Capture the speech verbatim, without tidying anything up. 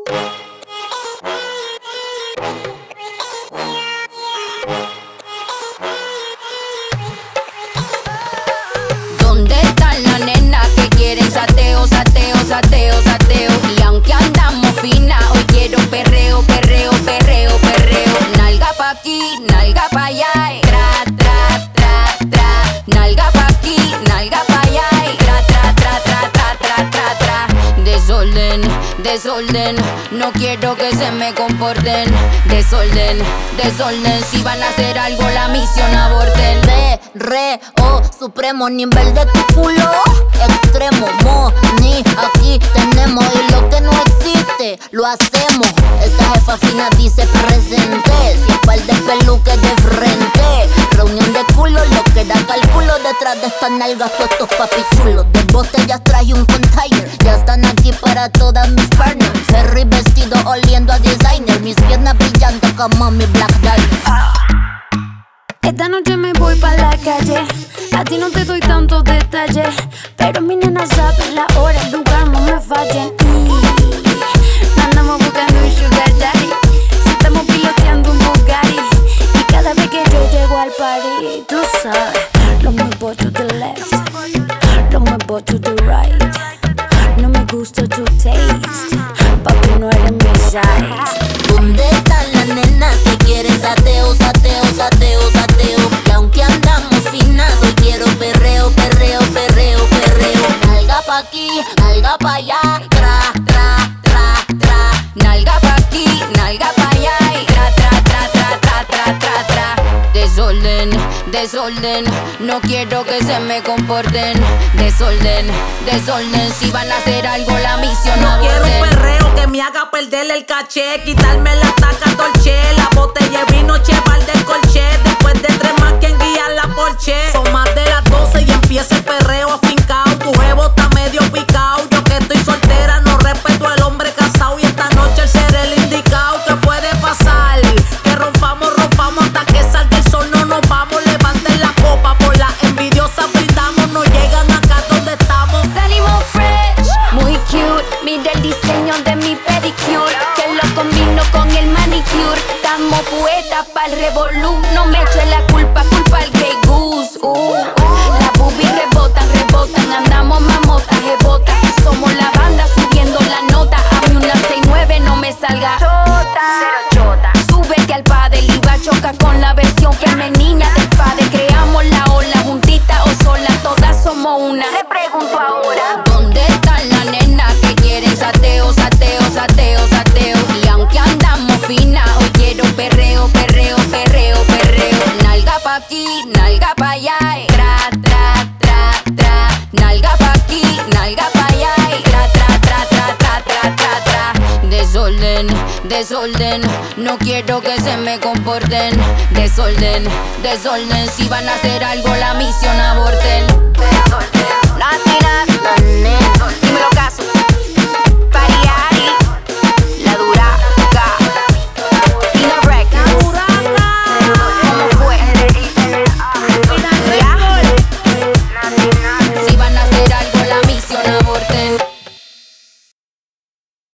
¿Dónde están las nenas que quieren sateo, sateo, sateo, sateo? Y aunque andamos fina, hoy quiero perreo, perreo, perreo, perreo. Nalga pa' aquí, nalga pa' allá, eh. Tra, tra, tra, tra. Nalga pa' aquí, nalga pa' allá, eh. Tra, tra, tra, tra, tra, tra, tra, tra. Desorden, desorden, no quiero que se me comporten. Desorden, desorden, si van a hacer algo la misión aborten. Re, re, oh, supremo nivel de tu culo. Extremo, mo, ni, aquí tenemos. Y lo que no existe, lo hacemos. Esta jefa fina dice presente. Sin par de peluques de frente. Reunión de culo, lo que da cálculo. Detrás de estas nalgas todos estos papichulos. De botellas traje un container. Ya están aquí para todas mis partners. Ferry vestido oliendo a designer. Mis piernas brillando como mi Black Diamond. Esta noche me voy pa' la calle. A ti no te doy tantos detalles, pero mi nena sabe la hora, el lugar, no me fallen. Y andamos buscando un sugar daddy. Si estamos piloteando un Bugatti. Y cada vez que yo llego al party, tú sabes, lo muevo to the left, lo muevo to the right. No me gusta tu taste, papi, no eres mi size. ¿Dónde están las nenas que quieren sateo, sateo, sateo, sateo? Y aunque andamos finas, hoy quiero perreo, perreo, perreo, perreo. Nalga pa' aquí, nalga pa' allá, tra, tra, tra, tra. Nalga pa' aquí, nalga pa' allá, y tra, tra, tra, tra, tra, tra, tra, tra. Desorden, desorden, no quiero que se me comporten. Desorden, desorden, si van a hacer algo la misión no aborten. Quiero un perreo que me haga perder el caché, quitarme la taca dolce, la botella de vino, cheval del colche. Después de tres más, quien guía la Porsche. Son más de las doce y empieza el perreo afincao. Tu huevo está medio picao. Yo que estoy soltera no respeto al hombre casado. Y esta noche el ser el indicado. ¿Qué puede pasar? Que rompamos, rompamos hasta que salga el sol. No nos vamos, levanten la copa. Por las envidiosas brindamos. No llegan acá donde estamos. Salimos fresh, muy cute. Mira el diseño de mi pedicure, que lo combino con el manicure. Estamos poetas pa'l revolú. No me eche la culpa, culpa al Grey Goose. Uh, las boobies rebotan, rebotan. Andamos mamotas, jebotas. Somos la banda subiendo la nota. A mí una seis nueve no me salga chota. Súbete al padre y va a chocar con la versión femenina del padre. Creamos la ola juntita o sola. Todas somos una. Le pregunto ahora, ¿dónde están las nenas que quieren sateo, sateo, sateo, sateo? Y aunque andamos fina, hoy quiero perreo, perreo, perreo, perreo. Nalga pa' aquí, nalga pa' allá, eh. Tra, tra, tra, tra. Nalga pa' aquí, nalga pa' allá, eh. Tra, tra, tra, tra, tra, tra, tra, tra. Desorden, desorden, no quiero que se me comporten. Desorden, desorden, si van a hacer algo la misión aborten. Desorden. Latina, la nena.